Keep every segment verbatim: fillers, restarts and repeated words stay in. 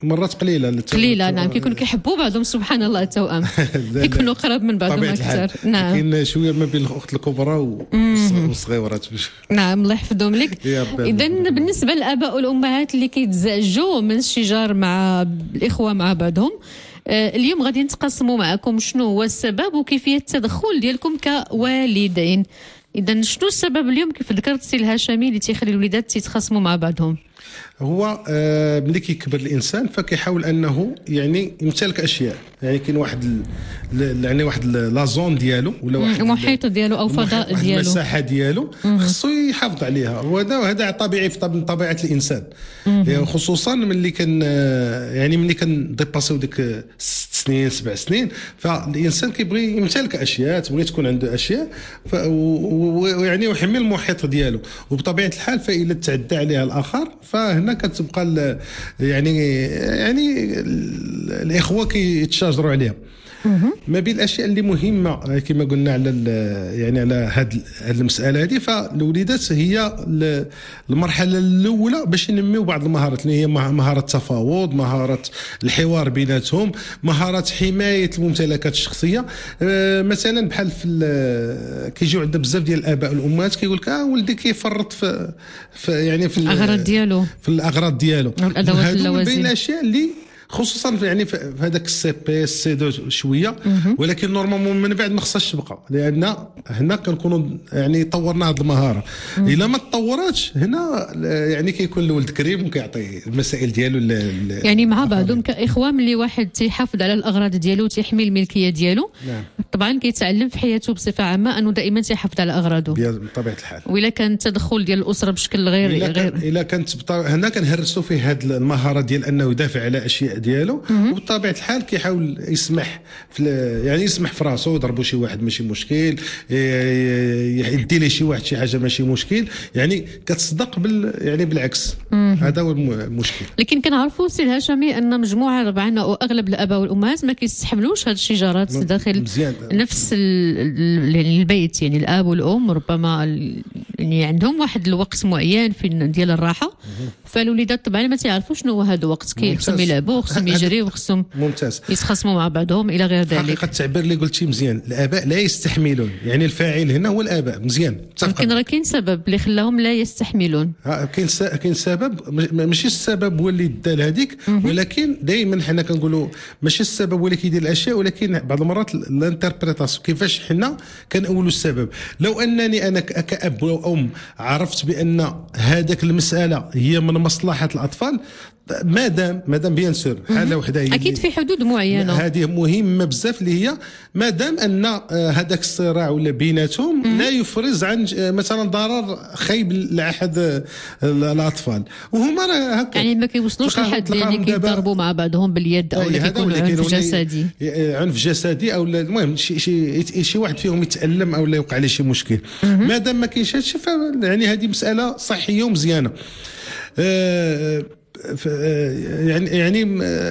مرات قليله قليله نعم. كيكونوا كيحبوا بعضهم سبحان الله التوأم كيكونوا قراب من بعضهم اكثر. نعم كاين شويه ما بين الاخت الكبرى والصغيورات. نعم الله يحفظهم لك. اذا بالنسبه للاباء والامهات اللي كيتزعجوا من الشجار مع الاخوه مع بعضهم، اليوم غادي نتقاسموا معكم شنو هو السبب وكيفيه التدخل ديالكم كوالدين. اذا شنو السبب اليوم كيف ذكرت سي الهاشمي اللي تيخلي الوليدات تيتخاصموا مع بعضهم؟ هو آه ملي كيكبر الانسان فكيحاول انه يعني يمتلك اشياء، يعني كاين واحد يعني واحد لا زون ديالو ولا واحد المحيط ديالو او فضاء ديالو، المساحه ديالو خصو يحافظ عليها. وهذا وهذا طبيعي في طبيعه الانسان، يعني خصوصا ملي كان يعني ملي كان ديباسيو ديك ست سنين سبع سنين فالانسان كيبغي يمتلك اشياء، تبغي تكون عنده اشياء ويعني يحمي المحيط ديالو. وبطبيعه الحال فإلا تعدى عليها الاخر فهنا كتبقى يعني يعني الاخوه كيتشاجروا عليها. ما بين الاشياء اللي مهمه كما قلنا على يعني على هذه المساله هذه، فالوليدات هي المرحله الاولى باش ينميو بعض المهارات اللي هي مهاره التفاوض، مهاره الحوار بيناتهم، مهاره حمايه الممتلكات الشخصيه. مثلا بحال في كيجيو عندنا بزاف ديال الاباء والامهات كيقول لك اه ولدي كيفرط في, في يعني في الاغراض ديالو في الاغراض ديالو. هادو من بين الاشياء اللي خصوصا يعني في هذاك السي بي سي دو شويه، ولكن نورمالمون من بعد ما خصهاش تبقى، لان هنا كنكونوا يعني طورنا هذه المهاره. الا ما تطوراتش هنا يعني كيكون الولد كريم وكيعطي المسائل ديالو يعني مع بعضهم كاخوه. ملي واحد تيحافظ على الاغراض ديالو وتيحمي الملكيه ديالو، نعم. طبعا كيتعلم في حياته بصفه عامه انه دائما تيحافظ على اغراضه بطبيعه الحال. وإلا كان التدخل ديال الاسره بشكل غير إلا غير الا كانت هنا كنهرسوا فيه هذه المهاره ديال انه يدافع على اشياء ديالو، وبطبيعه الحال كيحاول يسمح في يعني يسمح في راسو، يضربوا شي واحد ماشي مشكل، يدي ليه شي واحد شي حاجه ماشي مشكل، يعني كتصدق بال يعني بالعكس. هذا هو المشكل. لكن كنعرفوا سي الهاشمي ان مجموعه ربعنا او اغلب الاباء والامهات ما كيستحملوش هاد الشجارات داخل مزيان. نفس البيت، يعني الاب والام ربما يعني عندهم واحد الوقت معين في ديال الراحه، فالوليدات طبعا ما تعرفوش شنو هو هذا الوقت، كيخصهم يلعبوا، خصهم يجريوا، خصهم ممتاز يتخاصموا مع بعضهم الى غير ذلك. حقيقه التعبير اللي قلتي مزيان، الاباء لا يستحملون، يعني الفاعل هنا هو الاباء. مزيان يمكن راه كاين سبب اللي خلاهم لا يستحملون. كاين كاين سبب، ماشي السبب هو اللي دا لهذيك، ولكن دائما حنا كنقولوا ماشي السبب هو اللي كيدير الاشياء، ولكن بعض المرات الانتربريتاسيون كيفاش حنا كنقولوا السبب. لو انني انا كاب او ام عرفت بان هذاك المساله هي من مصلحه الاطفال، مادام مادام بيان سور حاله وحده اكيد في حدود معينه، هذه مهمه بزاف، اللي هي مادام ان هذاك الصراع ولا بيناتهم لا يفرز عن مثلا ضرر خايب لاحد الاطفال، وهما راه هكا يعني ما كيوصلوش لحد اللي كيضربوا مع بعضهم باليد او كيكون عنف جسدي عنف جسدي او المهم شي شي شي واحد فيهم يتالم او لا يوقع عليه شي مشكل. مادام ما كاينش هادشي يعني هذه مساله صحيه ومزيانه. أه يعني يعني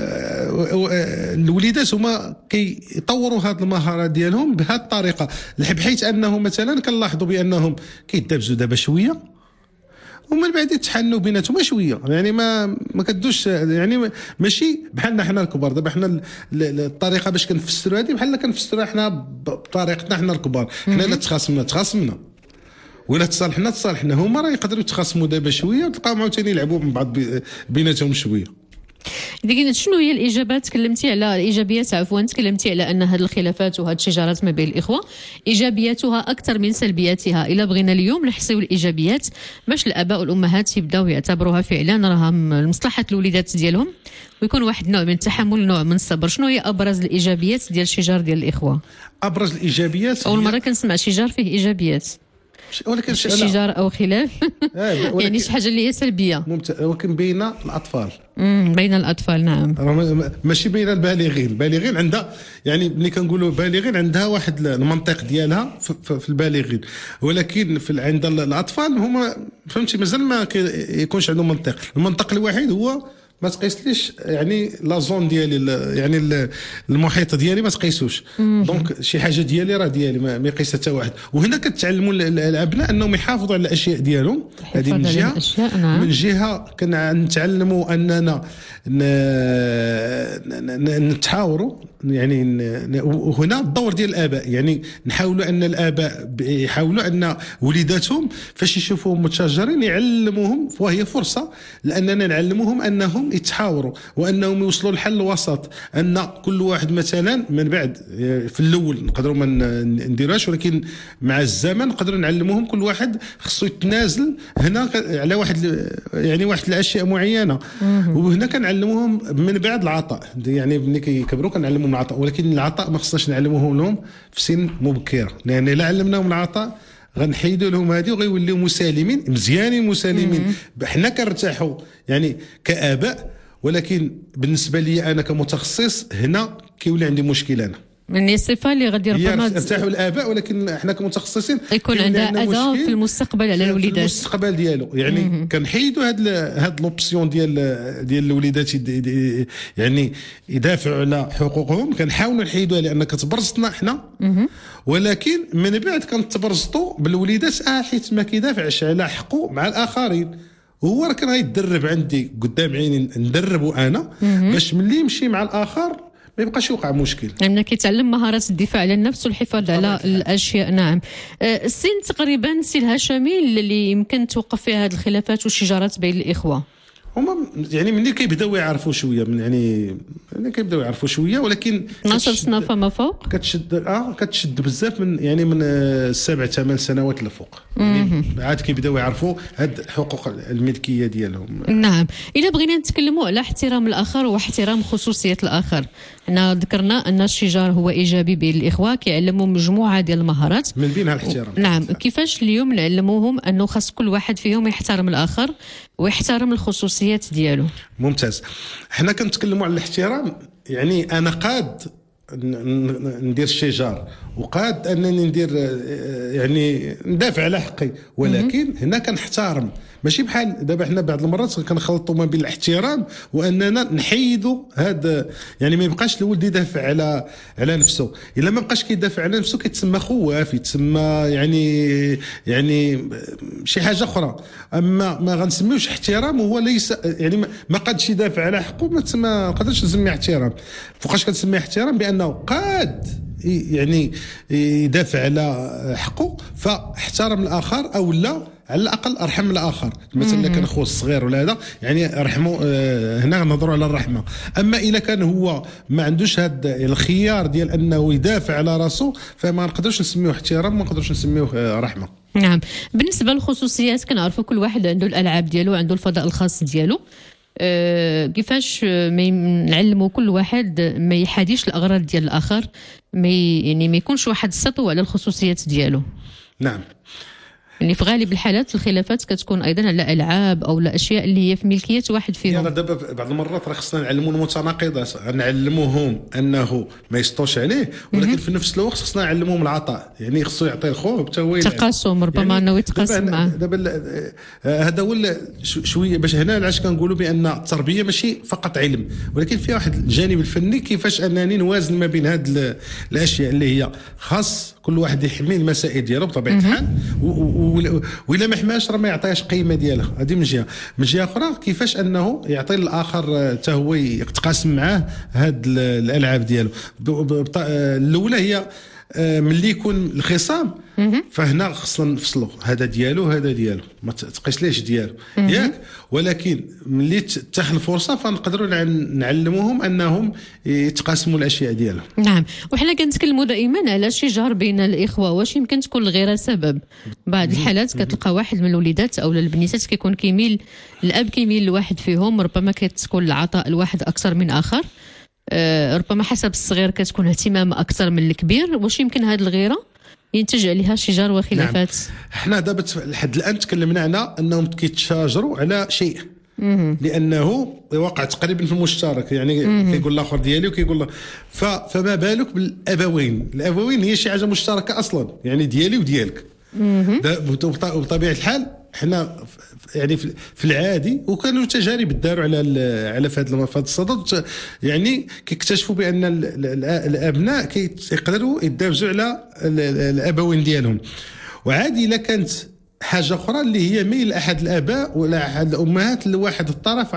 الوليدات هما كيطوروا هذه المهاره ديالهم بهذه الطريقه، بحيث انه مثلا كنلاحظوا بانهم كيدابزوا دابا شويه ومن بعد يتحنوا بيناتهم شويه، يعني ما ما كدوش يعني ماشي بحالنا حنا الكبار. دابا حنا الطريقه باش كنفسروا هذه بحال كنفسروها حنا بطريقتنا حنا الكبار. حنا الا تخاصمنا تخاصمنا ولا تصالحنا تصالحنا، هما راه يقدروا يتخاصموا دابا شويه وتلقاو عاوتاني يلعبوا من بعض بيناتهم شويه. لكن شنو هي الايجابات؟ تكلمتي على الايجابيات، عفوا تكلمتي على ان هذه الخلافات وهذه الشجارات ما بين الاخوه ايجابياتها اكثر من سلبياتها. الا بغينا اليوم نحصيو الايجابيات باش الاباء والامهات يبداو يعتبروها فعلا راها لمصلحه الوليدات ديالهم، ويكون واحد نوع من التحمل، نوع من الصبر. شنو هي ابرز الايجابيات ديال الشجار ديال الاخوه؟ ابرز الايجابيات اول مره كنسمع شجار فيه ايجابيات، ولكن شجار او خلاف يعني شي حاجه اللي هي سلبيه. ممتاز، ولكن بين الاطفال. امم بين الاطفال نعم، ماشي بين البالغين. البالغين عندها يعني ملي كنقولوا بالغين عندها واحد المنطق ديالها في البالغين، ولكن في عند الاطفال هما فهمتي مازال ما يكونش عندهم منطق. المنطق الوحيد هو ما تقيسليش يعني لا زون ديالي يعني المحيط ديالي ما تقيسوش. دونك شي حاجه ديالي راه ديالي ما يقيسها حتى واحد. وهنا كتعلموا الابناء انهم يحافظوا على الاشياء ديالهم. هذه من جهه. نعم. من جهه كنتعلموا اننا نتحاوروا يعني. وهنا الدور ديال الاباء يعني نحاولوا ان الاباء يحاولوا ان وليداتهم فاش يشوفوهم متشاجرين يعلموهم، وهي فرصه لاننا نعلموهم انهم يتحاوروا وانهم يوصلوا لحل الوسط. ان كل واحد مثلا من بعد في الاول نقدروا ما نديروهاش، ولكن مع الزمن نقدروا نعلموهم كل واحد خصو يتنازل هنا على واحد يعني واحد الاشياء معينه. وهنا كنعلموهم من بعد العطاء يعني ملي كيكبروا كنعلموهم العطاء، ولكن العطاء ما خصناش نعلموه لهم في سن مبكره، لان لا علمناهم العطاء غنحيدوا لهم هذه وغيوليو مسالمين مزيانين مسالمين. حنا كنرتاحوا يعني كآباء، ولكن بالنسبه لي انا كمتخصص هنا كيولي عندي مشكله. انا من الصفه اللي غادي ربما يرتاحوا الاباء، ولكن احنا كمتخصصين يكون عندها اذى في المستقبل على الوليدات، في المستقبل ديالو يعني. كنحيدوا هاد هاد لوبسيون ديال ديال الوليدات يعني يدافعوا على حقوقهم، كنحاولوا نحيدوها لان كتبرزطنا حنا. ولكن من بعد كنتبرزطوا بالوليدات اه حيت ما كيدافعش على حقه مع الاخرين. هو راه كان غيتدرب عندي قدام عيني ندربه انا باش ملي يمشي مع الاخر ما يبقاش يوقع مشكل. يعني كيتعلم مهارات الدفاع عن النفس والحفاظ على الاشياء. نعم. السن تقريبا سي الهشامي اللي يمكن توقف فيها هذه الخلافات والشجارات بين الاخوه. هما يعني ملي كيبداو يعرفوا شويه من يعني ملي كيبداو يعرفوا شويه، ولكن اثناش سنه فما فوق كتشد اه كتشد بزاف من يعني من السبع ثمان سنوات لفوق يعني عاد كيبداو يعرفوا هاد حقوق الملكيه ديالهم. نعم. الا بغينا نتكلموا على احترام الاخر واحترام خصوصيه الاخر، حنا ذكرنا ان الشجار هو ايجابي بين الاخوه، كيعلموا مجموعه ديال المهارات من بينها الاحترام. نعم. كيفاش اليوم نعلموهم انه خاص كل واحد فيهم يحترم الاخر ويحترم الخصوصيات ديالو؟ ممتاز. حنا كنتكلموا على الاحترام يعني انا قاد ندير الشجار وقاد انني ندير يعني ندافع على حقي، ولكن هنا كنحترم. ماشي بحال دابا حنا بعض المرات كنخلطوا ما بين الاحترام واننا نحيدوا هذا يعني ما يبقاش الولد يدافع على على نفسه. الا ما بقاش كيدافع على نفسه كيتسمى خواف، يتسمى يعني يعني شي حاجه اخرى. اما ما غنسميوش احترام هو ليس يعني ما قادش يدافع على حقه، ما تسمى ما قادرش نسميه احترام. فوقاش كنسميه احترام؟ بانه قاد يعني يدافع على حقه فاحترم الاخر، او لا على الاقل ارحم الاخر. مثلا كان اخوه الصغير ولا هذا يعني رحمه. آه هنا نهضروا على الرحمه. اما اذا كان هو ما عندوش هذا الخيار ديال انه يدافع على راسه فما نقدرش نسميوه احترام، ما نقدرش نسميوه آه رحمه. نعم. بالنسبه للخصوصيات كنعرفوا كل واحد عنده الالعاب ديالو، عنده الفضاء الخاص ديالو. أه كيفاش ما نعلموا كل واحد ما يحاديش الاغراض ديال الاخر، ما يعني ما يكونش واحد السطو على الخصوصيات ديالو. نعم. يعني في غالب الحالات الخلافات كتكون ايضا على العاب او لا اشياء اللي هي في ملكيه واحد فيهم. يعني دابا بعض المرات راه خصنا نعلموا المتناقضات، نعلموهم انه ما يسطوش عليه، ولكن في نفس الوقت خصنا نعلموهم العطاء. يعني خصو يعطي خوه حتى هو تقاسم، ربما انه يعني يتقاسم معاه. دابا هذا هو شويه باش هنا علاش كنقولوا بان التربيه ماشي فقط علم، ولكن فيها واحد الجانب الفني. كيفاش انني نوازن ما بين هاد الاشياء اللي هي خاص كل واحد يحمي المسائل ديالو بطبيعه الحال، وإلا ما حماش راه ما يعطيهاش قيمه ديالها. هذه من جهه. من جهه اخرى كيفاش انه يعطي الاخر حتى هو يتقاسم معاه هاد الالعاب ديالو. الاولى هي ملي يكون الخصام فهنا خصنا نفصلوا، هذا ديالو هذا ديالو، ما تقيس ليش ديالو ياك. ولكن ملي تتاح الفرصه فنقدروا نعلموهم انهم يتقاسموا الاشياء ديالهم. نعم. وحنا كنتكلموا دائما على شجار بين الاخوه. واش يمكن تكون الغيره سبب؟ بعض الحالات كتلقى واحد من الوليدات او البنيتات كيكون كيميل الاب كيميل لواحد فيهم، ربما كتكون العطاء الواحد اكثر من اخر، أه ربما حسب الصغير كتكون اهتمام اكثر من الكبير. واش يمكن هذه الغيره ينتج عليها شجار وخلافات؟ نعم. حنا دابا لحد الان تكلمنا على انهم كيتشاجروا على شيء لانه وقع تقريبا في المشترك. يعني كيقول الاخر ديالي وكيقول له ف... فما بالك بالابوين. الابوين هي شي حاجه مشتركه اصلا، يعني ديالي وديالك. بطبيعه الحال حنا يعني في العادي وكانوا تجارب داروا على على في هذا الصدد، يعني كيكتشفوا بان الابناء كيقدروا يدابزوا على الابوين ديالهم. وعادي الا كانت حاجه اخرى اللي هي ميل احد الاباء ولا احد الامهات لواحد الطرف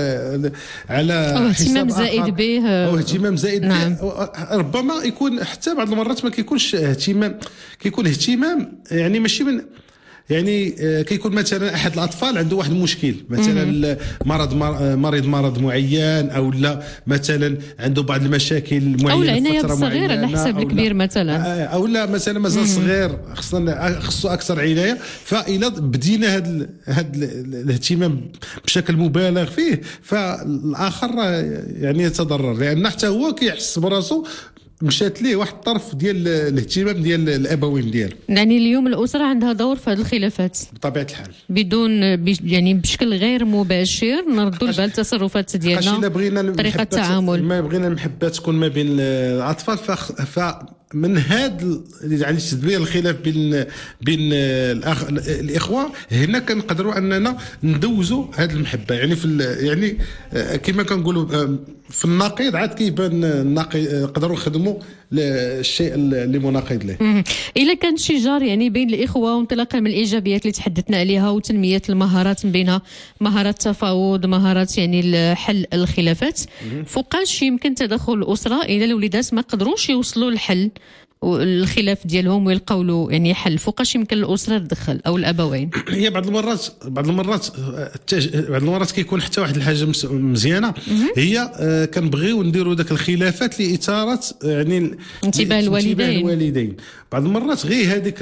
على او اهتمام زائد به او اهتمام زائد نعم. به، ربما يكون حتى بعض المرات ما كيكونش اهتمام، كيكون اهتمام يعني ماشي من يعني كيكون مثلا احد الاطفال عنده واحد المشكل، مثلا مرض مريض مرض معين، او لا مثلا عنده بعض المشاكل معينه، او العنايه بالصغير على حساب الكبير مثلا، او لا مثلا مازال صغير خصنا خصو اكثر عنايه. فإلا بدينا هذا هذا الاهتمام بشكل مبالغ فيه، فالاخر يعني يتضرر، لان حتى هو كيحس براسو مشات ليه واحد الطرف ديال الاهتمام ديال الابوين ديالو. يعني اليوم الاسره عندها دور في هذه الخلافات بطبيعه الحال، بدون يعني بشكل غير مباشر نردوا البال التصرفات ديالنا، طريقه التعامل. ما بغينا المحبه تكون ما بين الاطفال، ف من هذا يعني تدبير الخلاف بين بين الأخ... الاخوه، هنا كنقدروا اننا ندوزوا هذه المحبه. يعني في يعني كما كنقولوا في النقيض عاد كيبان النقيض، نقدروا نخدموا الشيء اللي مناقض له. الا كان شجار يعني بين الاخوه، وانطلاقا من الايجابيات اللي تحدثنا عليها وتنميه المهارات من بينها مهارات التفاوض، مهارات يعني حل الخلافات، فوقاش يمكن تدخل الاسره اذا الوليدات ما قدروش يوصلوا للحل الخلاف ديالهم ويلقاو له يعني حل؟ فوقاش يمكن الاسره تدخل او الابوين؟ هي بعض المرات بعض المرات بعض المرات كيكون حتى واحد الحاجه مزيانه، هي كنبغيو نديروا داك الخلافات لاثاره يعني انتباه الوالدين الوالدين بعض المرات غير هذيك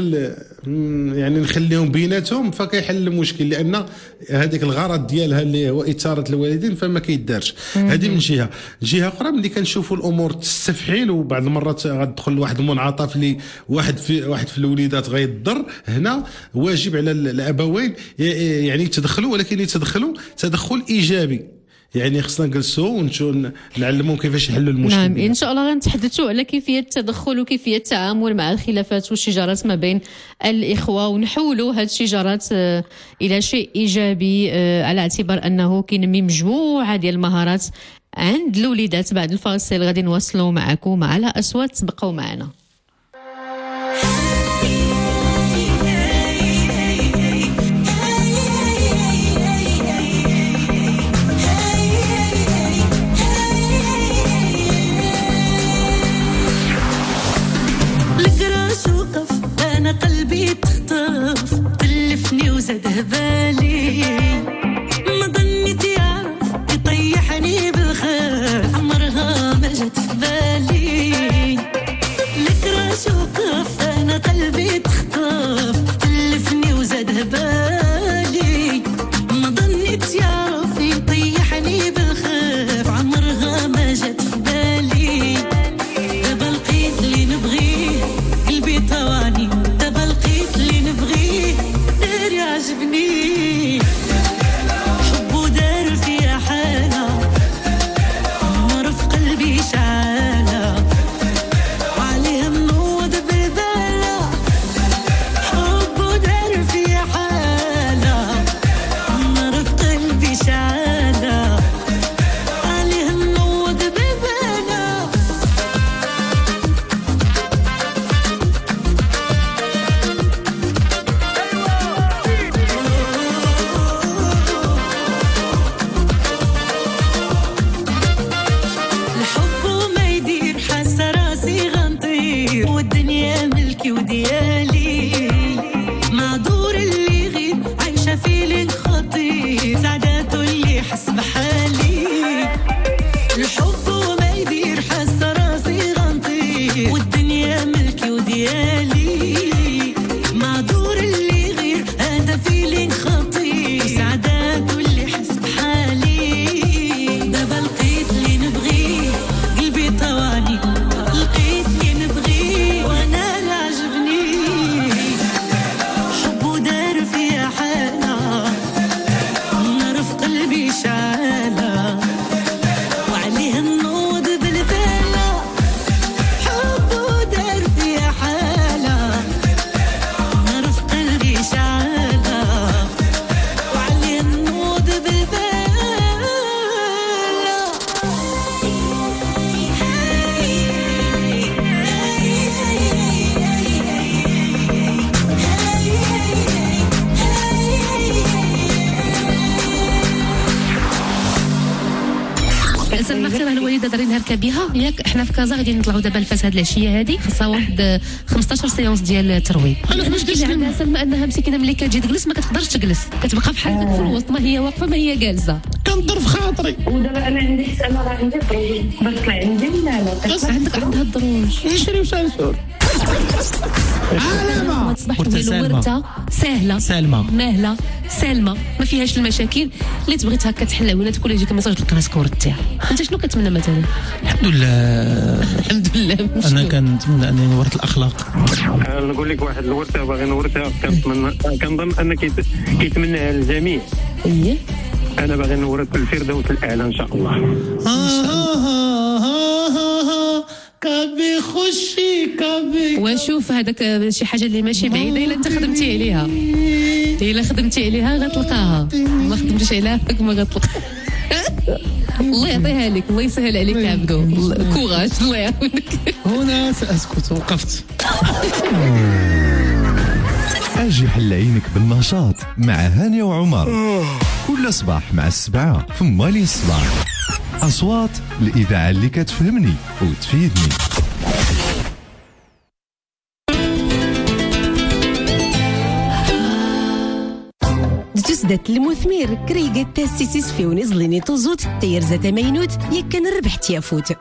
يعني نخليهم بيناتهم فكيحل المشكل، لان هذيك الغرض ديالها اللي هو اثاره الوالدين فما كيدارش. هذه من جهه. جهه اخرى ملي كنشوفوا الامور تستفحل وبعض المرات غتدخل واحد المنعطف اللي واحد في واحد في الوليدات غيضر، هنا واجب على الابوين يعني يتدخلوا، ولكن يتدخلوا تدخل ايجابي. يعني خصنا نجلسوا ونشوفوا نعلمهم كيفاش يحلوا المشكل. نعم ان شاء الله غنتحدثوا على كيفيه التدخل وكيفيه التعامل مع الخلافات والشجارات ما بين الاخوه، ونحولوا هذه الشجارات الى شيء ايجابي، على اعتبار انه كينمي مجموعه ديال المهارات عند الوليدات. بعد الفاصل غادي نواصلوا معكم على اصوات، تبقوا معنا. قلبي تخطف تلفني وزاد هبالي، ما ظنيت يعرف يطيحني بالخير، عمرها ما جات في بالي. لك نقدر نركب بها ياك. احنا في كازا غادي نطلعوا دابا الفاس هاد العشيه هذه خاصها واحد خمسطاش سيونس ديال الترويض. علاش كاين عندها سلمى انها مسكينه ملي كتجي تجلس ما كتقدرش تجلس، كتبقى بحال هكاك في الوسط، ما هي واقفه ما هي جالسه. كنضر في خاطري. ودابا انا عندي حساب راه عندي دروج باش طلع عندي ولا لا؟ عندك عندها الدروج نشريو سانسور. علامه تصبح ديال ورده سهله سالمه ماهله سالمه ما فيهاش المشاكل اللي تبغيت هكا تحلها ولا تكون يجيك ميساج تلقى ورد تاعها. انت شنو كتمنى مثلا؟ الحمد لله الحمد لله. انا كنتمنى اني نورث الاخلاق. نقول لك واحد الورثه باغي نورثها، كنتمنى كنظن ان كيتمناها الجميع. اييه انا باغي نورث الفردوس الاعلى ان شاء الله. كابي خشي كابي. وشوف هذاك شي حاجه اللي ماشي بعيده الا انت خدمتي عليها، الا خدمتي عليها غتلقاها، ما خدمتيش عليها ما غتلقاها. الله يعطيها لك، الله يسهل عليك عبدو، كوراج الله يعاونك. هنا سأسكت، وقفت. اجي حل عينك بالنشاط مع هاني وعمر كل صباح مع السبعة في مالي الصباح. أصوات الإذاعة اللي كتفهمني وتفيدني. تسدت المثمير كريقة تاسيسيس في ونزليني توزوت تيرزة تمينوت يكن ربح تيافوت.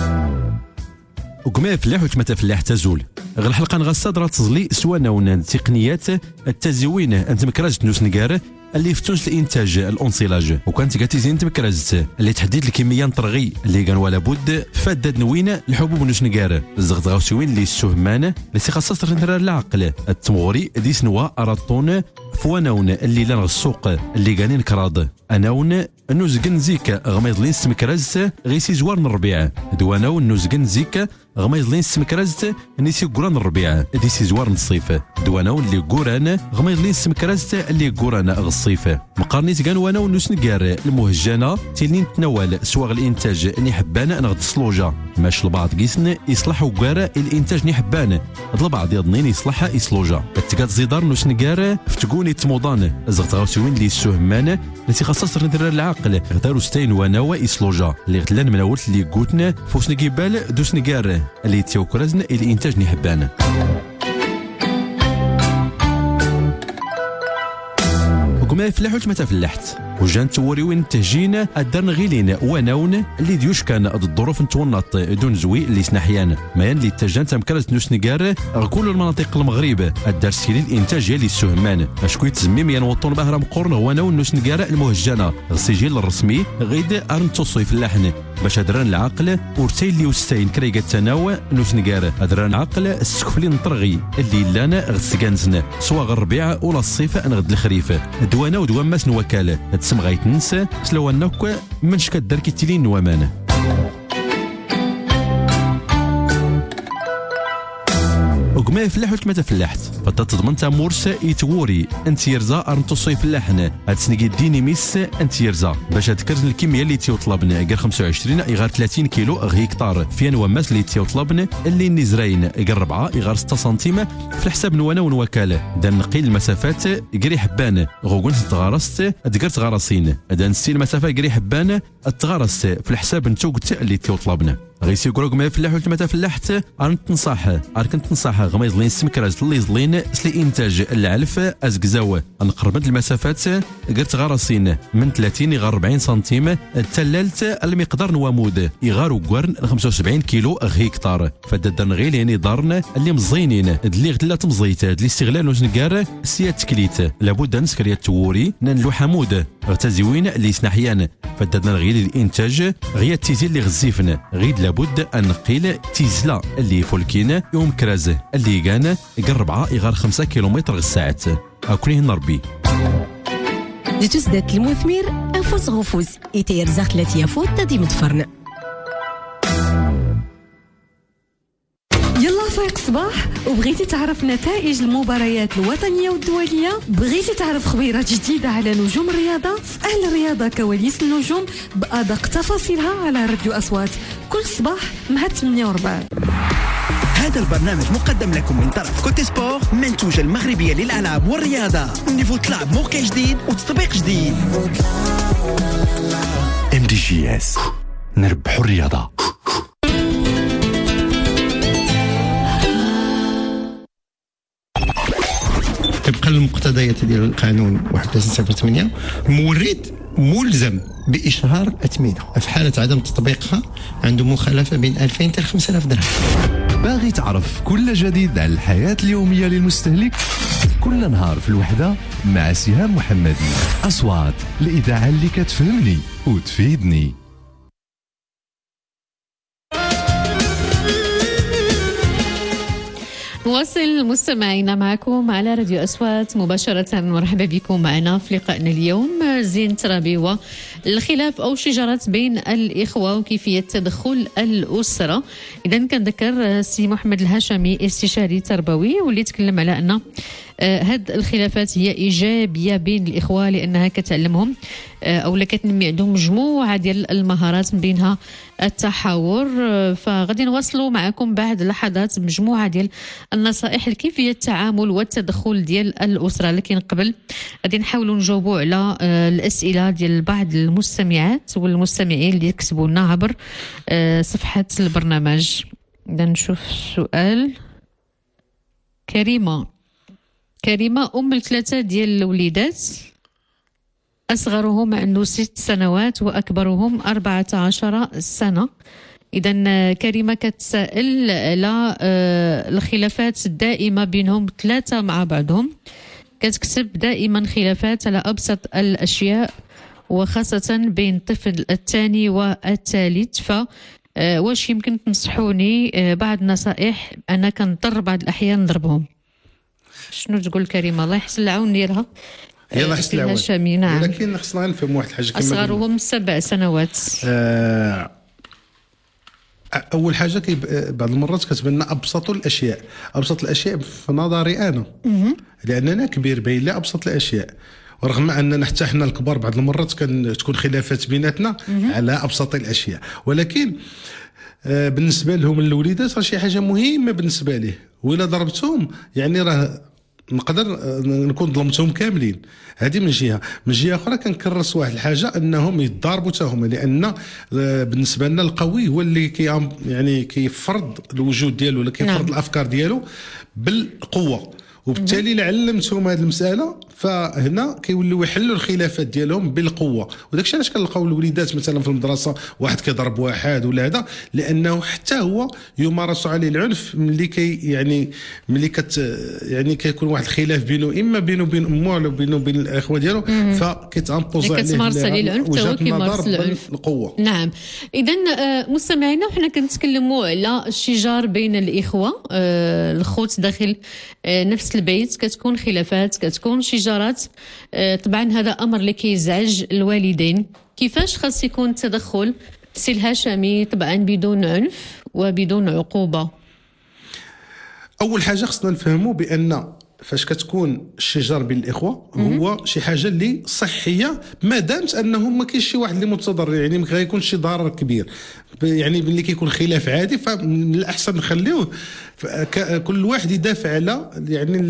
وكما فلاح وكما تفلاح تزول غير الحلقه نغسد راه تزلي سواء نون تقنيات التزوين انت مكراج نوس نكار اللي فتونس الانتاج الانسيلاج وكانت كاتيزين تمكرازت اللي تحديد الكميه نطرغي اللي كان ولا بد فداد نوين الحبوب نوس نكار الزغط غاوسوين اللي السهمان اللي سيخصص رندر العقل التمغري دي سنوا اراطون فوانون اللي لان السوق اللي كانين كراض اناون نوزكن زيك غميض لين سمكراز غيسي زوار الربيع دواناون نوزكن زيك غميض لين سمكراز نيسي قران الربيع ديسي زوار الصيف دواناون اللي قران غميض لين سمكراز اللي قران الصيف مقارنيت كان وانا ونوس نكار المهجنه تيلين تناول سواغ الانتاج ني حبان نغد سلوجا ماش البعض كيسن يصلح وكار الانتاج ني حبان البعض يضنين يصلحها يسلوجا تكاد زيدار نوس نكار فتكوني تموضان زغت غاوسوين اللي السهمان نسي خصص ندير العقل غدارو ستين وانا ويسلوجا اللي غتلان مناولت اللي قوتنا فوس نكيبال دوس نكار اللي تيوكرزن الانتاج ني حبان. وكما يفلحوا كما تفلحت وجان توري وين تهجين الدرن غيلين وناون اللي ديوش كان الظروف نتونط دون زوي اللي سنحيان مايان اللي تجان تمكرز نوس نكار كل المناطق المغرب الدار سيلي الانتاج ديال السهمان اشكو يتزميم ينوطون بهرم قرن وناون نوس نكار المهجنه السجل الرسمي غيد ارنتصوي في اللحن باش هدران العقل ورتي اللي وستين كريقه تناو نوس نكار هدران العقل السكفلي نطرغي اللي لانا غسكانزن سواء الربيع ولا الصيف نغد الخريف دوانا ودوان ماس نوكاله تسمى غايتنسى سلو انك منش كدار كيتيلين نوامان. وكما يفلح وكما تفلحت فتا تضمن تا مورس يتوري انت يرزا ارنتصوي فلاحنا هاد سنيكي ديني ميس انت يرزا باش تكرز الكميه اللي تيطلبنا غير خمسة وعشرين غير ثلاثين كيلو غير هكتار في نواماس اللي تيطلبنا اللي نزراين غير أربعة غير ستة سنتيم في الحساب نوانا ونوكاله دا نقيل المسافات غير حبان غوكون تغارست دكر تغارسين دا نسي المسافه غير حبان تغارست في الحساب نتوقت اللي تيطلبنا غيسي كروك ما يفلح ولا ما تفلحت انا تنصح انا كنت تنصح غميض لين سمكراز اللي زلين سلي انتاج العلف ازكزاو نقرب المسافات قلت غارسين من ثلاثين غير أربعين سنتيم تللت المقدار نوامود يغار وقرن خمسة وسبعين كيلو هكتار فددن غير يعني دارنا اللي مزينين اللي غتلا تمزيت اللي استغلال نوزنكار سيا تكليت لابد نسكريا توري نلو حمود غتزوين اللي سنحيان فددن غير الانتاج غير تيزي اللي غزيفنا غير لابد ان نقيل تيزلا اللي فولكين يوم كراز اللي كان قربعه يغار خمسة كيلومتر الساعه اكوني نربي دي تسدات المثمير انفوس غفوز يتير زاخت لاتيا فوت تدي متفرن. يلا فايق صباح وبغيتي تعرف نتائج المباريات الوطنية والدولية، بغيتي تعرف خبيرات جديدة على نجوم الرياضة، في أهل الرياضة كواليس النجوم بأدق تفاصيلها على راديو أصوات كل صباح مع ثمانية وربع. هذا البرنامج مقدم لكم من طرف كوتي سبور منتوجة المغربية للألعاب والرياضة. نيفو تلعب موقع جديد وتطبيق جديد. ام دي جي اس نربحوا الرياضة. طبقا للمقتضيات ديال القانون واحد وثلاثين صفر ثمانية المورد ملزم باشهار اثمنه، في حاله عدم تطبيقها عنده مخالفه بين ألفين حتى خمسة آلاف درهم. باغي تعرف كل جديد على الحياة اليومية للمستهلك؟ كل نهار في الوحدة مع سهام محمدي. أصوات الإذاعة اللي كتفهمني وتفيدني. نواصل مستمعينا معكم على راديو أصوات مباشرة. مرحبا بكم معنا في لقائنا اليوم. زين ترابي الخلاف أو شجرات بين الإخوة وكيفية تدخل الأسرة. إذا كنذكر سي محمد الهاشمي استشاري تربوي واللي تكلم على أن هاد الخلافات هي إيجابية بين الإخوة لأنها كتعلمهم أو لا كتنمي عندهم مجموعة ديال المهارات من بينها التحاور. فغادي نواصلوا معكم بعد لحظات مجموعة ديال النصائح لكيفية التعامل والتدخل ديال الأسرة، لكن قبل غادي نحاولوا نجاوبوا على الأسئلة ديال بعض المستمعات والمستمعين اللي يكتبوا لنا عبر صفحة البرنامج. إذا نشوف السؤال. كريمة كريمة أم الثلاثة ديال الوليدات، أصغرهم عنده ست سنوات وأكبرهم أربعة عشر سنة. إذا كريمة كتسائل على الخلافات الدائمة بينهم ثلاثة مع بعضهم، كتكتب دائما خلافات على أبسط الأشياء وخاصة بين الطفل الثاني والثالث. ف واش يمكن تنصحوني بعض النصائح؟ أنا كنضطر بعض الأحيان نضربهم. شنو تقول كريمه؟ الله يحسن العون ديالها. يلا يحسن العون. نعم. ولكن خصنا نفهم واحد الحاجه كما اصغرهم سبع سنوات. آه اول حاجه كي بعض المرات كتبان لنا ابسط الاشياء، ابسط الاشياء في نظري انا لاننا كبير باين لي ابسط الاشياء، ورغم اننا حتى حنا الكبار بعض المرات كان تكون خلافات بيناتنا على ابسط الاشياء، ولكن آه بالنسبه لهم الوليدات راه شي حاجه مهمه بالنسبه ليه، وإلا ضربتهم يعني راه نقدر نكون ظلمتهم كاملين. هذه من جهه، من جهه اخرى كنكرس واحد الحاجه انهم يتضاربوا حتى هما، لان بالنسبه لنا القوي هو اللي كي يعني كيفرض الوجود ديالو ولا كيفرض نعم. الافكار ديالو بالقوه، وبالتالي الا علمتهم هذه المساله فهنا كيوليو يحلوا الخلافات ديالهم بالقوه. وداك الشيء علاش كنلقاو الوليدات مثلا في المدرسه واحد كيضرب واحد ولا هذا، لانه حتى هو يمارس عليه العنف ملي كي يعني ملي كت يعني كيكون واحد الخلاف بينه اما بينه وبين امه ولا بينه وبين الاخوه ديالو، فكيتامبوز عليه كتمارس عليه العنف حتى هو كيمارس العنف القوه. نعم. اذا مستمعينا وحنا كنتكلموا على الشجار بين الاخوه، الخوت داخل نفس البيت، كتكون خلافات، كتكون شجارات. طبعا هذا امر اللي كيزعج الوالدين. كيفاش خاص يكون التدخل سي الهاشمي؟ طبعا بدون عنف وبدون عقوبه. اول حاجه خصنا نفهموا بان فاش كتكون الشجار بين الاخوه هو شي حاجه اللي صحيه ما دامت انهم ما كاينش شي واحد اللي متضرر، يعني ما غيكونش شي ضرر كبير. يعني ملي كيكون خلاف عادي فمن الاحسن نخليوه كل واحد يدافع على يعني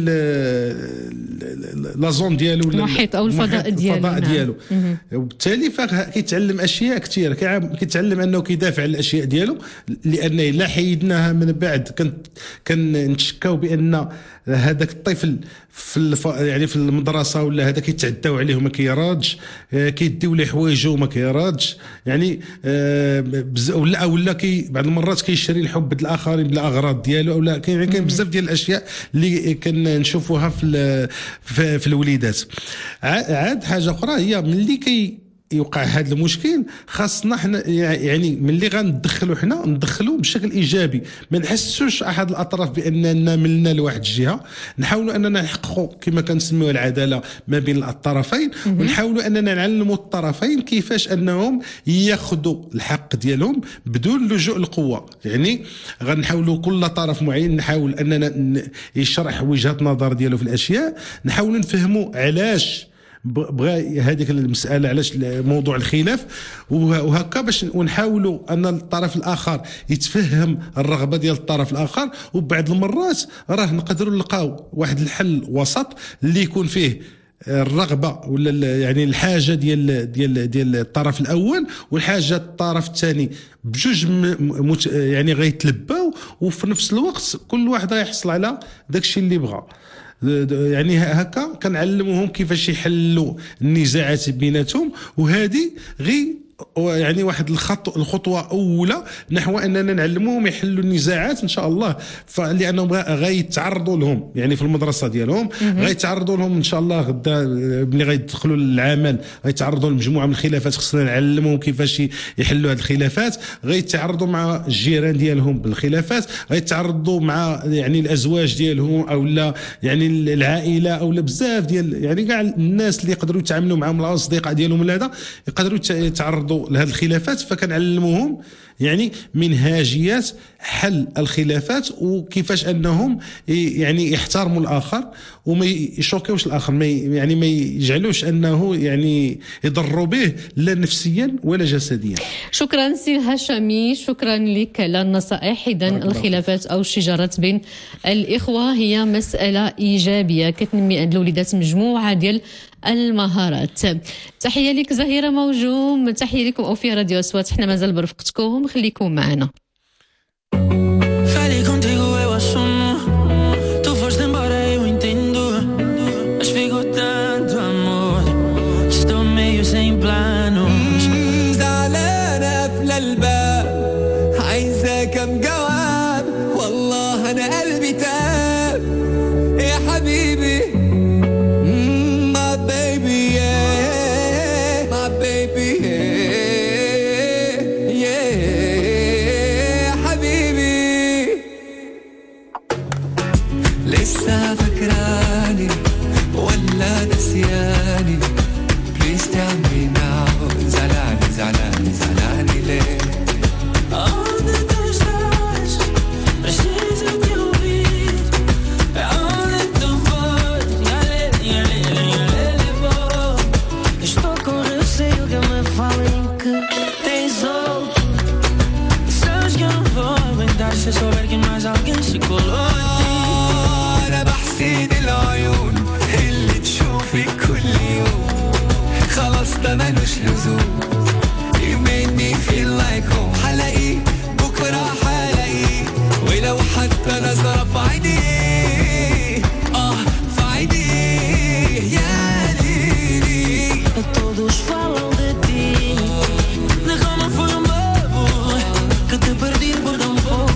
لا زون ديالو المحيط او الفضاء ديالو الفضاء ديالو نعم. وبالتالي كيتعلم اشياء كثيره، كيتعلم انه كيدافع على الاشياء ديالو، لان الا حيدناها من بعد كنتشكاو بان هذاك الطفل في الف... يعني في المدرسه ولا هذا كيتعداو عليه وما كيرادش، كيديو ليه حوايجو وما كيرادش، يعني آه ولا ولا كي بعض المرات كيشري الحب الاخرين بالاغراض ديالو، ولا كاين كاين بزاف ديال الاشياء اللي كنشوفوها في في, في الوليدات. عاد حاجه اخرى هي ملي كي يوقع هذا المشكل خاصنا حنا يعني ملي غندخلوا حنا ندخلوا بشكل ايجابي، ما نحسوش احد الاطراف باننا ملنا لواحد الجهه، نحاولوا اننا نحققوا كما كنسميوها العداله ما بين الطرفين، ونحاولوا اننا نعلموا الطرفين كيفاش انهم ياخذوا الحق ديالهم بدون لجوء القوه. يعني غنحاولوا كل طرف معين نحاول اننا يشرح وجهه نظر ديالو في الاشياء، نحاولوا نفهموا علاش بغى هذيك المساله، علاش موضوع الخلاف، وهكا باش ونحاولوا ان الطرف الاخر يتفهم الرغبه ديال الطرف الاخر، وبعض المرات راه نقدروا نلقاو واحد الحل وسط اللي يكون فيه الرغبه ولا يعني الحاجه ديال ديال ديال الطرف الاول والحاجه الطرف الثاني بجوج يعني غيتلباو، وفي نفس الوقت كل واحد غيحصل على داكشي اللي بغى. يعني هكا كنعلموهم كيفاش يحلوا النزاعات بيناتهم، وهذه غير يعني واحد الخط الخطوه اولى نحو اننا نعلموهم يحلوا النزاعات ان شاء الله، لانهم غيتعرضوا لهم يعني في المدرسه ديالهم، غيتعرضوا لهم ان شاء الله غدا ملي غيدخلوا للعمل غيتعرضوا لمجموعه من الخلافات، خصنا نعلموهم كيفاش يحلوا هذه الخلافات، غيتعرضوا مع الجيران ديالهم بالخلافات، غيتعرضوا مع يعني الازواج ديالهم او لا يعني العائله او لا بزاف ديال يعني كاع الناس اللي يقدروا يتعاملوا معهم الاصدقاء ديالهم ولا هذا يقدروا يتعرضوا لهذه الخلافات. فكنعلموهم يعني منهاجيات حل الخلافات وكيفاش انهم يعني يحترموا الاخر وما يشوكيوش الاخر، ما يعني ما يجعلوش انه يعني يضروا به لا نفسيا ولا جسديا. شكرا سي الهاشمي، شكرا لك على النصائح. اذا الخلافات او الشجارات بين الاخوه هي مساله ايجابيه كتنمي عند الوليدات مجموعه ديال المهارات. تحيه لك زهيره موجوم، تحيه لكم او في راديو اصوات، حنا مازال برفقتكم، خليكم معنا. كم جواب والله انا قلبي تاب يا حبيبي my baby yeah my baby yeah yeah حبيبي لسه فاكراني ولا نسياني please tell me now زعلاني زعلاني زعلاني ليه se souber que mais alguém se colou em ti أنا بحسد العيون اللي تشوفي كل يوم خلاص ده ملوش لزوم You made me feel like home حلاقي بكرة حلاقي ولو حتى نظرة في عيني آه في عيني يا ليلي Todos falam de ti Déjame por un bobo que te perdí por tan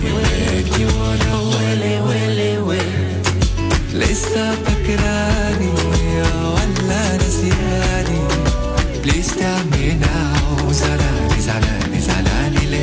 لسه فاكراني ولا نسياني Please tell me now زعلاني زعلاني زعلاني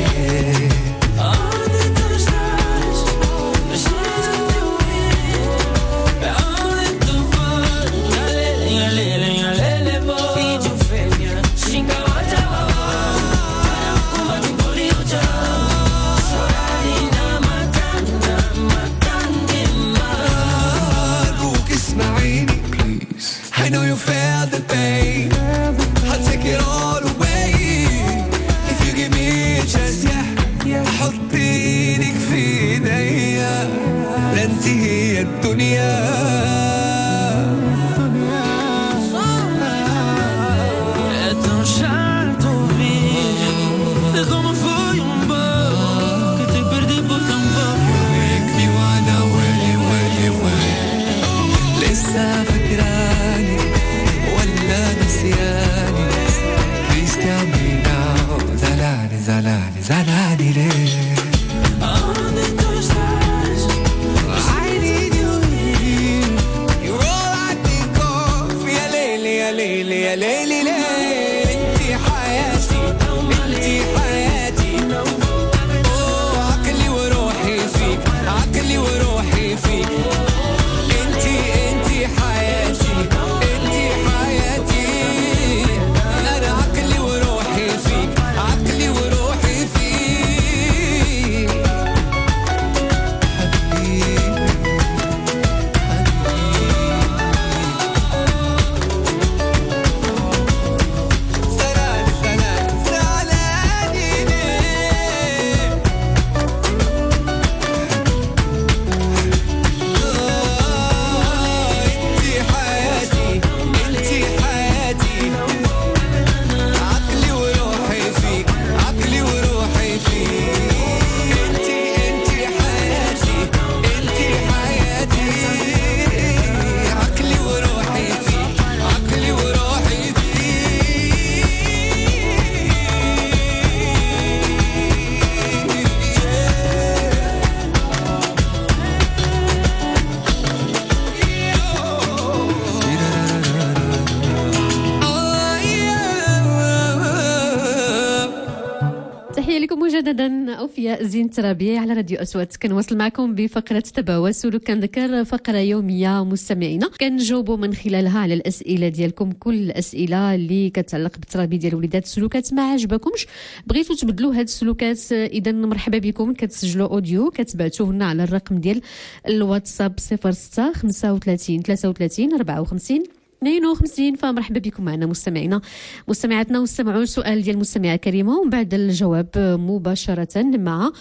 صوفيا زين ترابيه على راديو أصوات. كنواصل معكم بفقرة تباوى سلوك. كنذكر فقرة يومية مستمعينا كنجاوبوا من خلالها على الأسئلة ديالكم، كل الأسئلة اللي كتعلق بالتربية ديال الوليدات. السلوكات ما عجبكمش بغيتوا تبدلوا هاد السلوكات، إذا مرحبا بكم. كتسجلوا أوديو كتبعتوه لنا على الرقم ديال الواتساب صفر ستة خمسة وثلاثين ثلاثة وثلاثين أربعة وخمسين اثنين وخمسين. فمرحبا بكم معنا مستمعينا مستمعاتنا، واستمعوا السؤال ديال المستمعه كريمه ومن بعد الجواب مباشره مع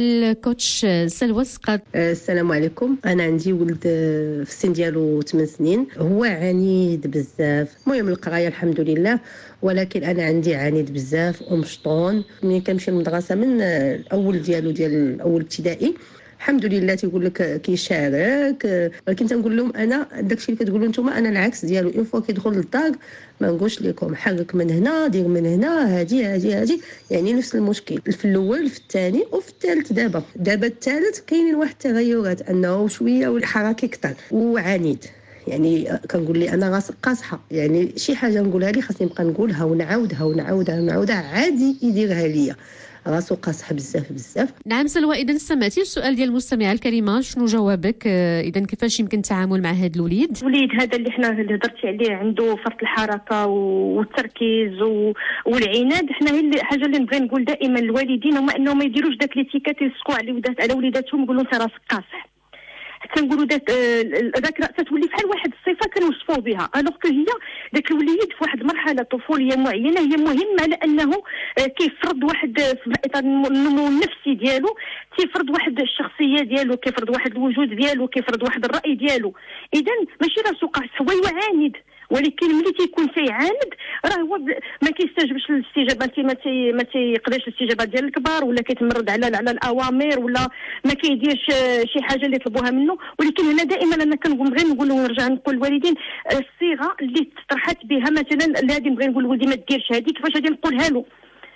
الكوتش سلوى السقاط. السلام عليكم. انا عندي ولد في السن ديالو ثمان سنين، هو عنيد بزاف. المهم القرايه الحمد لله، ولكن انا عندي عنيد بزاف ومشطون. ملي كنمشي للمدرسه من الاول ديالو ديال اول ابتدائي الحمد لله تيقول لك كيشارك، ولكن تنقول لهم انا داكشي اللي كتقولوا نتوما انا العكس ديالو. اون فوا كيدخل للدار ما نقولش لكم حرك من هنا دير من هنا هادي هادي هادي، يعني نفس المشكل في الاول في الثاني وفي الثالث. دابا دابا الثالث كاينين واحد التغيرات انه شويه والحركه اكثر وعنيد. يعني كنقول لي انا راس قاصحه، يعني شي حاجه نقولها لي خاصني نبقى نقولها ونعاودها ونعاودها ونعاودها عادي يديرها ليا. راسو قاصح بزاف بزاف. نعم سلوى، اذا سمعتي السؤال ديال المستمعه الكريمه، شنو جوابك؟ اذا كيفاش يمكن التعامل مع هذا الوليد؟ الوليد هذا اللي حنا اللي هضرتي عليه عنده فرط الحركه والتركيز والعناد. حنا هي الحاجه اللي نبغي نقول دائما للوالدين هما انهم ما يديروش داك ليتيكات يسقوا على وليدات على وليداتهم يقولوا انت راسك قاصح. حتى نقولوا داك داك راسها تولي بحال واحد الصفه كنوصفوا بها، الوغ كو هي داك الوليد في واحد المرحله طفوليه معينه هي مهمه، لانه كيفرض واحد في اطار النمو النفسي ديالو، كيفرض واحد الشخصيه ديالو، كيفرض واحد الوجود ديالو، كيفرض واحد الراي ديالو. اذا ماشي راسو قاصح، هو يعاند، ولكن ملي تيكون تيعاند راه هو ما كيستجبش للاستجابات، ما تي ما تيقدرش الاستجابات ديال الكبار، ولا كيتمرد على على الاوامر، ولا ما كيديرش شي حاجه اللي يطلبوها منه. ولكن هنا دائما انا كنبغي نقول ونرجع نقول للوالدين الصيغه اللي طرحت بها مثلا اللي غادي نبغي نقول لولدي ما ديرش هذه، كيفاش غادي نقولها له؟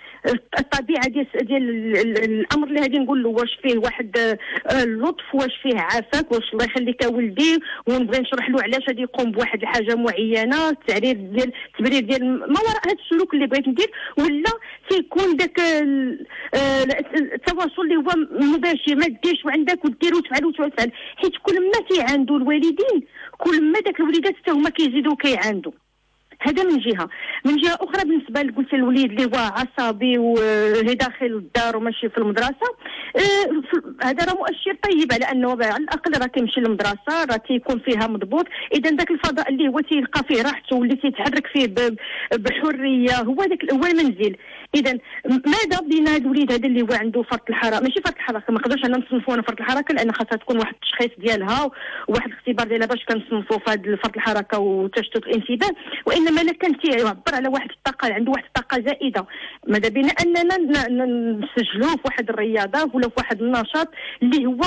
الطبيعه ديال ديال الامر اللي غادي نقول له واش فيه واحد اللطف، واش فيه عافاك، واش الله يخليك ولدي، ونبغي نشرح له علاش غادي يقوم بواحد الحاجه معينه، التعريف ديال التبرير ديال ما وراء هذا السلوك اللي بغيت ندير، ولا تيكون داك التواصل اللي هو مباشر، ما ديرش وعندك ودير وتفعل وتفعل. حيت كل ما تيعاندوا الوالدين كل ما داك الوليدات حتى هما كيزيدوا كيعاندوا. هذا من جهه. من جهه اخرى بالنسبه قلت الوليد اللي هو عصبي وهي داخل الدار وماشي في المدرسه، هذا راه مؤشر طيب على انه على الاقل راه كيمشي للمدرسه، راه تيكون فيها مضبوط. اذا ذاك الفضاء اللي هو تيلقى فيه راحته واللي تيتحرك فيه بحريه هو ذاك هو المنزل. اذا ماذا بين هذا الوليد هذا اللي هو عنده فرط الحركه، ماشي فرط الحركه، ما نقدرش انا نصنفوا انا فرط الحركه لان خاصها تكون واحد التشخيص ديالها وواحد الاختبار ديالها باش كنصنفوا في هذا فرط الحركه وتشتت الانتباه، وانما الا كان تيعبر على واحد الطاقه، عنده واحد الطاقه زائده، ماذا بينا اننا نسجلوه في واحد الرياضه ولا في واحد النشاط اللي هو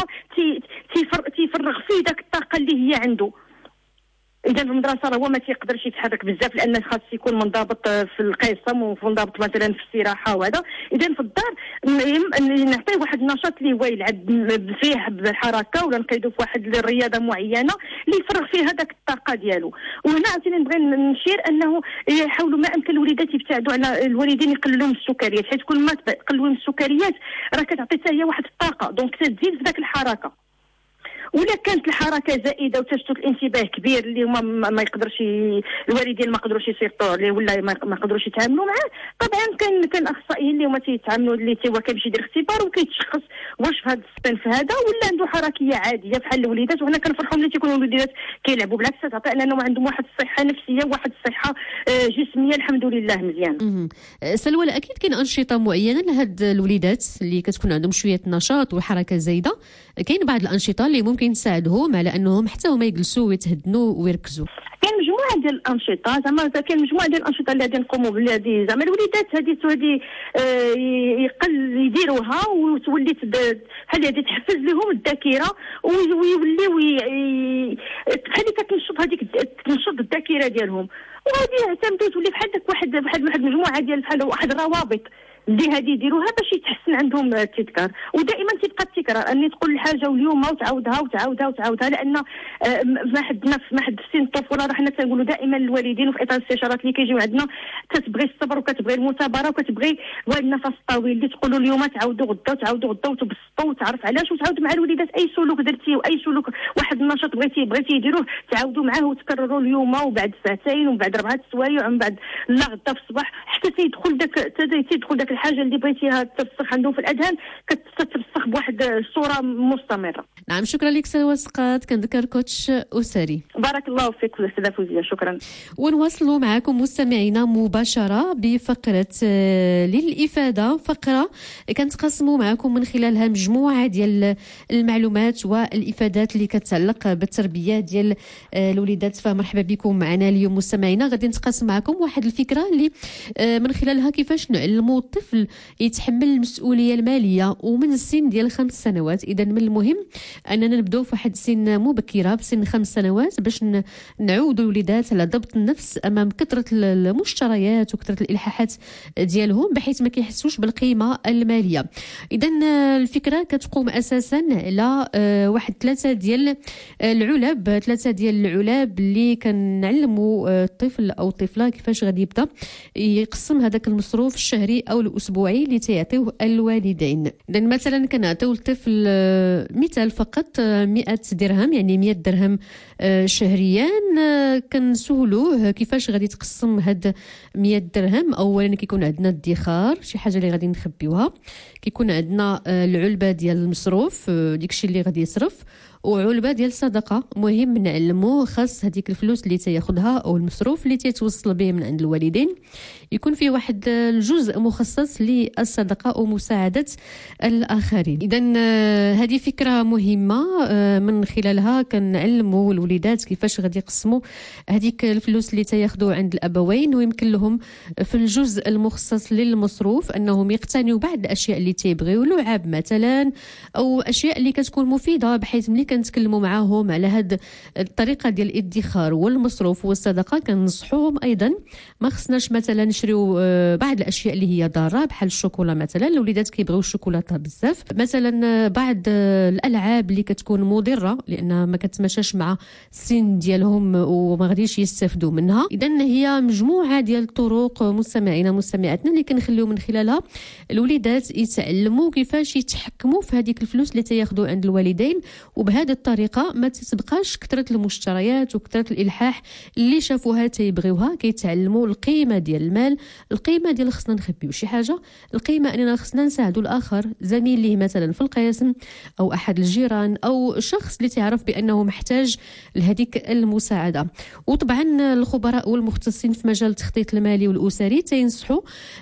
تيفرغ فيه ذاك الطاقه اللي هي عنده. اذا في المدرسه راه هو ما تيقدرش يتحرك بزاف لان خاص يكون منضبط في القسم ومنضبط مثلا في الاستراحه وهذا. اذا في الدار نعطيه واحد النشاط اللي هو يلعب فيه بالحركه ولا نقيدو في واحد الرياضه معينه اللي يفرغ فيها هذاك الطاقه ديالو. وهنا عاوتاني نبغي نشير انه يحاولوا ما امكن الوليدات يبتعدوا على الوالدين يقللوا من السكريات، حيت كل ما تقللوا من السكريات راه كتعطي حتى هي واحد الطاقه، دونك تزيد في ذاك الحركه. ولا كانت الحركه زائده وتشتت الانتباه كبير اللي هما ما يقدرش الوالدين ما يقدروش يسيطروا عليه ولا ما يقدروش يتعاملوا معاه، طبعا كان كان اخصائيين اللي هما تيتعاملوا اللي هو كيمشي يدير اختبار وكيتشخص واش في هذا الصنف هذا ولا عنده حركيه عاديه بحال الوليدات. وهنا كنفرحوا ملي تيكونوا الوليدات كيلعبوا، بالعكس تعطي انهم عندهم واحد الصحه نفسيه وواحد الصحه جسميه الحمد لله مزيان. سلوى اكيد كاين انشطه معينه لهاد الوليدات اللي كتكون عندهم شويه نشاط وحركه زايده، كاين بعض الانشطه اللي ممكن تساعدهم على انهم حتى هما يجلسوا ويتهدنوا ويركزوا. كاين مجموعه ديال الانشطه، زعما كاين مجموعه ديال الانشطه اللي غادي نقوموا بها، هذه زعما الوليدات هذه هذه يقل يديروها وتولي بحال هذه تحفز لهم الذاكره ويوليو بحال كتنشط هذيك تنشط الذاكره ديالهم، وغادي يعتمدوا تولي بحال داك واحد واحد واحد المجموعه ديال بحال واحد الروابط اللي هذه يديروها باش يتحسن عندهم التذكار. ودائما تبقى التكرار، اني تقول الحاجه واليوم وتعاودها وتعاودها وتعاودها، لان ما حدنا ما حد في سن الطفوله راه حنا تنقولوا دائما للوالدين وفي اطار الاستشارات اللي كيجيو عندنا، كتبغي الصبر وكتبغي المثابره وكتبغي واحد النفس طويل اللي تقولوا اليوم تعاودوا غدا وتعاودوا غدا وتبسطوا وتعرف علاش، وتعاود مع الوليدات اي سلوك درتيه واي سلوك واحد النشاط بغيتي بغيتي يديروه تعاودوا معاه وتكرروا اليوم وبعد ساعتين وبعد اربعه سوايع ومن بعد لا غدا في الصباح حتى تيدخل داك تيدخل داك الحاجه اللي بغيتيها ترسخ عندهم في الاذهان كترسخ بواحد الصوره مستمره. نعم شكرا لك سلوى سقات، كنذكر كوتش اسري. بارك الله فيك استاذه فوزيه، شكرا. ونواصلوا معكم مستمعينا مباشره بفقره للافاده، فقره كنتقاسموا معكم من خلالها مجموعه ديال المعلومات والافادات اللي كتعلق بالتربيه ديال الوليدات. فمرحبا بكم معنا اليوم مستمعينا. غادي نتقاسم معكم واحد الفكره اللي من خلالها كيفاش نعلموا الطفل يتحمل المسؤوليه الماليه ومن السن ديال خمس سنوات. اذا من المهم اننا نبداو في واحد السن مبكره بسن خمس سنوات باش نعودوا الوليدات على ضبط النفس امام كثره المشتريات وكثره الالحاحات ديالهم بحيث ما كيحسوش بالقيمه الماليه. اذا الفكره كتقوم اساسا على واحد ثلاثه ديال العلب، ثلاثه ديال العلب اللي كنعلموا الطفل او الطفله كيفاش غادي يبدا يقسم هذاك المصروف الشهري او الاسبوعي اللي تيعطيوه الوالدين. اذا مثلا كنعطيو الطفل مثال فقط مئة درهم، يعني مئة درهم شهريا، كنسولوه كيفاش غادي تقسم هاد مئة درهم. اولا كيكون عندنا الادخار، شي حاجه اللي غادي نخبيوها، كيكون عندنا العلبه ديال المصروف ديكشي اللي غادي يصرف، وعلبه ديال الصدقه. مهم نعلموه خاص هذيك الفلوس اللي تياخذها او المصروف اللي تيتوصل به من عند الوالدين يكون فيه واحد الجزء مخصص للصدقه ومساعده الاخرين. اذا هذه فكره مهمه من خلالها كنعلموا الوليدات كيفاش غادي يقسموا هذيك الفلوس اللي تياخذوا عند الابوين، ويمكن لهم في الجزء المخصص للمصروف انهم يقتنيوا بعض الاشياء اللي تيبغيو، لعب مثلا او اشياء اللي كتكون مفيده، بحيث ملي كنتكلموا معاهم على هذه الطريقه ديال الادخار والمصروف والصدقه كننصحوهم ايضا ما خصناش مثلا نشريو بعض الاشياء اللي هي ضاره بحال الشوكولا مثلا. الوليدات كيبغيو الشوكولاته بزاف، مثلا بعض الالعاب اللي كتكون مضره لانها ما كتماشاش مع السن ديالهم وما غاديش يستافدوا منها. اذا هي مجموعه ديال الطرق مستمعينا مستمعاتنا اللي كنخليو من خلالها الوليدات يتعلموا كيفاش يتحكموا في هذيك الفلوس اللي تياخذوا عند الوالدين، وبهذه الطريقه ما تتبقاش كثره المشتريات وكثره الالحاح اللي شافوها تيبغيوها. كيتعلموا القيمه ديال المال، القيمه ديال خصنا نخبيو شي حاجه، القيمه اننا خصنا نساعدوا الاخر، زميل ليه مثلا في القسم او احد الجيران او شخص اللي تعرف بانه محتاج لهذيك المساعده. وطبعا الخبراء والمختصين في مجال التخطيط المالي والاسري تينصحوا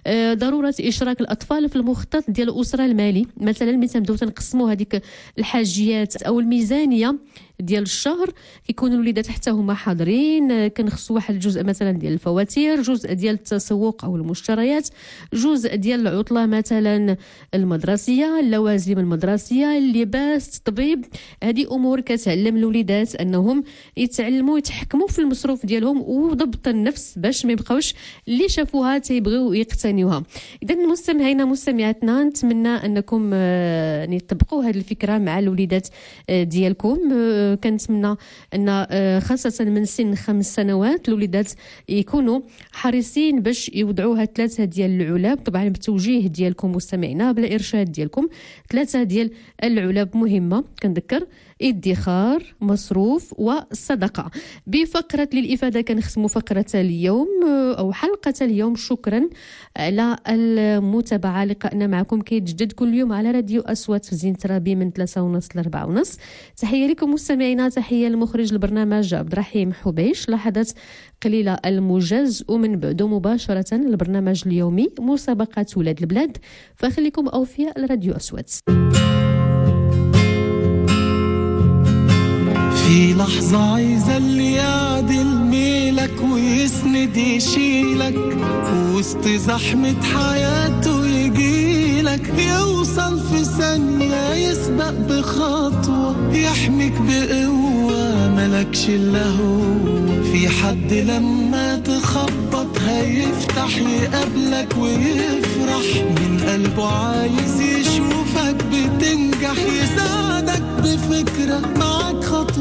ضروره اشراك الاطفال في المخطط ديال الاسره المالي. مثلا ملي تنبداو تنقسموا هذيك الحاجيات او الميزانيه ديال الشهر كيكونوا الوليدات حتى هما حاضرين، كنخصوا واحد الجزء مثلا ديال الفواتير، جزء ديال التسوق او المشتريات، جزء ديال العطله مثلا المدرسيه، اللوازم المدرسيه، اللباس، الطبيب. هذه امور كتعلم الوليدات انهم يتعلموا يتحكموا في المصروف ديالهم وضبط النفس باش ما يبقاوش اللي شافوها تيبغيو يقتنيوها. اذا مستمعينا مستمعاتنا نتمنى انكم يعني تطبقوا هذه الفكره مع الوليدات ديالكم. كنتمنى ان خاصه من سن خمس سنوات الوليدات يكونوا حريصين باش يوضعوا هاد ثلاثه ديال العلب، طبعا بالتوجيه ديالكم مستمعينا بالارشاد ديالكم. ثلاثه ديال العلب مهمه كنذكر: ادخار، مصروف، والصدقه. بفقره للافاده كنختموا فقره اليوم او حلقه اليوم. شكرا على المتابعه. لقائنا معكم كيتجدد كل يوم على راديو اصوات في زين ترابي من ثلاثة ونص ل أربعة ونص. تحيه لكم مستمعينا، تحيه لمخرج البرنامج عبد الرحيم حبيش. لحظات قليله الموجز ومن بعده مباشره البرنامج اليومي مسابقات ولاد البلاد. فخليكم اوفياء لراديو اصوات. في لحظة عايزة اللي يعدل ميلك ويسند يشيلك وسط زحمة حياته يجيلك، يوصل في ثانية يسبق بخطوة يحميك بقوة ملكش إلا هو. في حد لما تخبط هيفتح يقابلك ويفرح من قلبه، عايز يشوفك بتنجح يسبق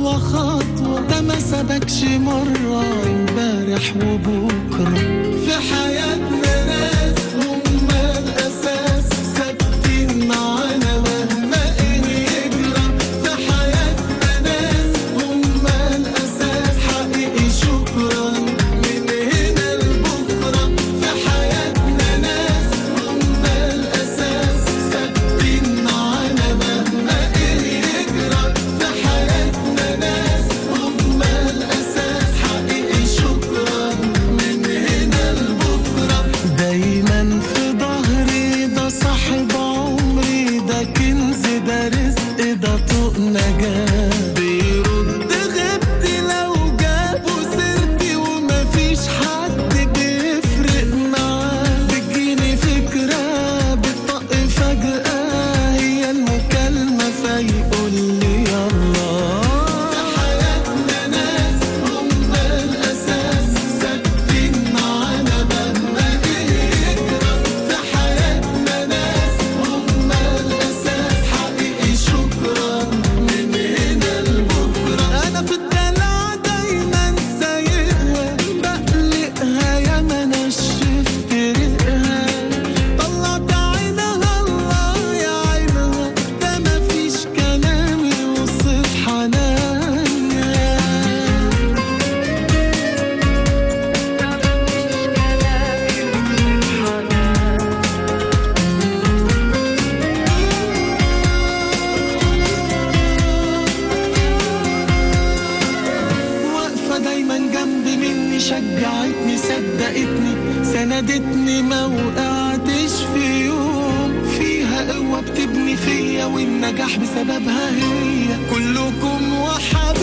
خطوة خطوة ده ما سبكش مرة امبارح وبكرة في حياتنا ناس هم الأساس ثابتين معانا مهما إيه يجرى في حياتنا ناس هم الأساس حقيقي شكرا من هنا لبكرة في حياتنا ناس هم الأساس ثابتين معانا مهما إيه يجرى في حياتنا ناس هم الأساس حقيقي شكرا من هنا لبكرة دايما في ظهري ده صاحب عمري ده كنز ده رزق ده طوق نجاة بيرد غبتي لو جابوا سيرتي ومفيش حد بيفرق معاه بتجيني فكرة بتطق فجأة هي المكالمة فيقول لي يلا في حياتنا ناس هم الأساس ثابتين معانا مهما إيه يجرى في حياتنا ناس هم الأساس حقيقي شكرا من هنا لبكرة أنا في الدلع دايما سايقها بقلقها يا ما نشفت ريقها طلعت عينها الله يا عينها ده مفيش كلام يوصف حنانها واقفة دايما جنبي مني شجعتني صدقتني سندتني ما وقعتش في يوم فيها قوة بتبني فيا والنجاح بسببها هي كلكم وحبايبي